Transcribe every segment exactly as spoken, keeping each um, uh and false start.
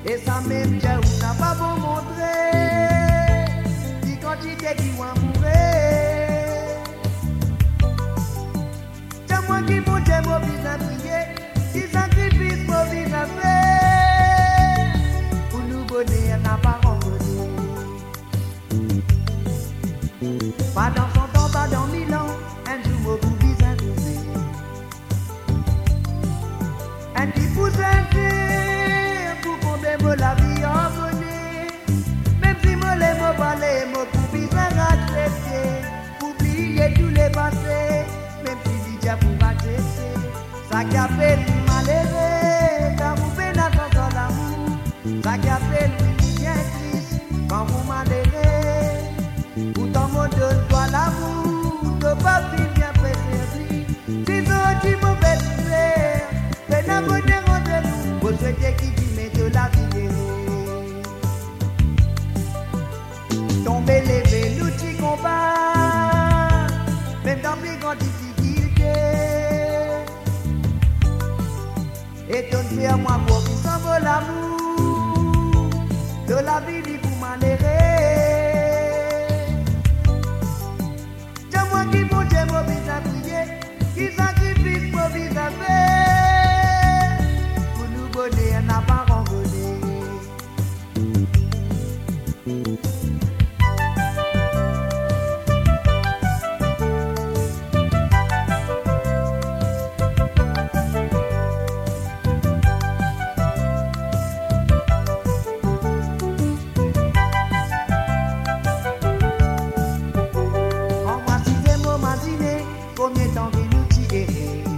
Et ça même Dieu n'a pas bon montrer. Dit quantité qui va mourir. C'est moi qui monte mon vie à prier. Qui sacrifice mon vie à faire. Pour nous bonner, n'a pas rencontré. Pas dans son temps, pas dans mille ans. Un jour, mon vie à trouver. Un petit poussin. La vie en bonnet, même si moi les mots parler, moi pour bien accepter, pour oublier tous les passés, même si déjà pour accepter, ça qui a fait lui malheureux, quand vous faites la chance dans l'amour, ça qui a fait lui bien triste, quand vous malheureux, pourtant mon donne toi l'amour, de pas bien préservé, si toi tu mauvais faire, fais la bonne entre nous, vous souhaitez qui dit mais de la vie. Tomber, lever, l'outil combat, même dans les grandes difficultés. Et ton faire moi pour qui s'en vaut l'amour, de la vie dit pour malheureux. C'est moi qui monte mon vis à prier, qui sacrifice mon vis à faire, pour nous bonner un apparent bonnet. Combien de temps qu'il nous tire.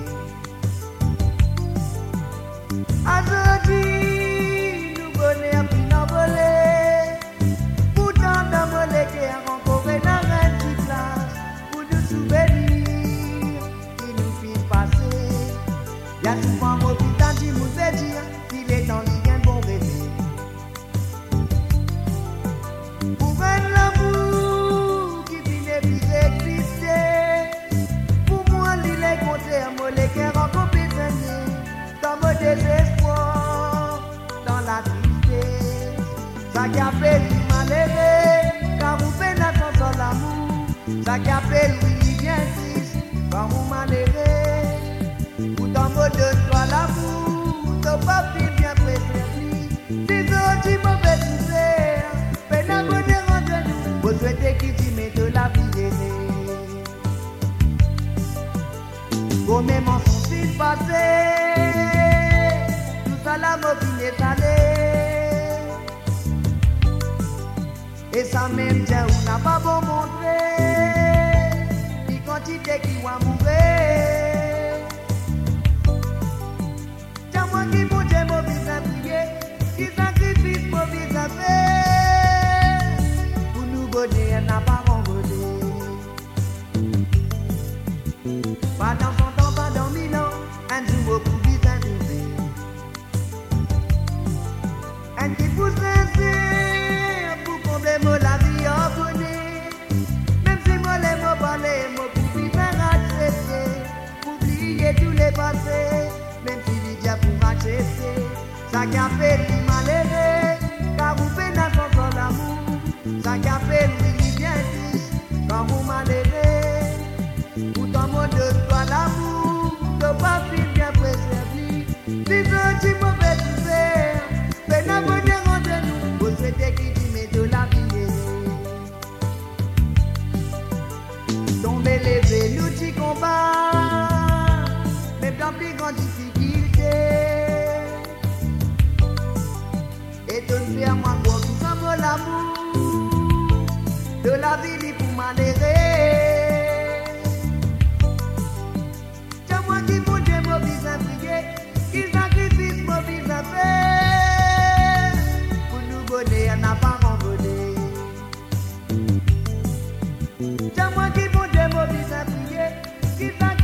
Aujourd'hui, nous connaissons plus d'envolée. Pourtant, d'envolée qui a encore dans une petite place pour nous souvenirs qui nous fit passer. Il y a souvent un hôpital qui nous fait dire qu'il est dans l'île un bon bébé. Pour un l'amour qui finit plus exister. Les cœurs en compétition, dans mon désespoir, dans la tristesse, ça qui appelle lui malheureux, car vous faites la chance dans l'amour, ça qui appelle lui bien triste, car vous malheureux, pourtant mon de toi l'amour, ton papier bien préservé, si autres mauvais souffert, fais la bonne entre nous, vous souhaitez qui dit mais de la vie aînée. Vos mêmes mensonges s'il passé, tout ça la mobile est allée. Et ça même Dieu n'a pas beau montrer, ni quantité qui va mourir. C'est moi qui monte mon vis à prier, qui sacrifice mon vis à faire, pour nous bonner un apparent bonnet. Pas dans son temps, pas dans mille ans, un jour pour vite un trouver. Un petit pouce sincère pour combler moi la vie en bonnet. Même si moi les mots parler, moi pour vite accepter, pour oublier tous les passés, même si déjà pour accepter, ça qui a fait lui malheureux, car vous faites la chance dans l'amour, ça qui a fait lui bien triste, quand vous malheureux. Pourtant mon de toi l'amour, de pas bien préservé. Si je dis mauvais faire, fais la bonne entre nous, vous souhaitez qui dit mais de la vie. Tomber, lever, l'outil combat, même dans plus grande difficulté. Et de faire moi pour qui s'en vaut l'amour, de la vie pour malheureux. Qui sacrifice mon vis à faire, pour nous bonner un apparent bonnet. C'est moi qui monte mon vis à prier, qui sacrifice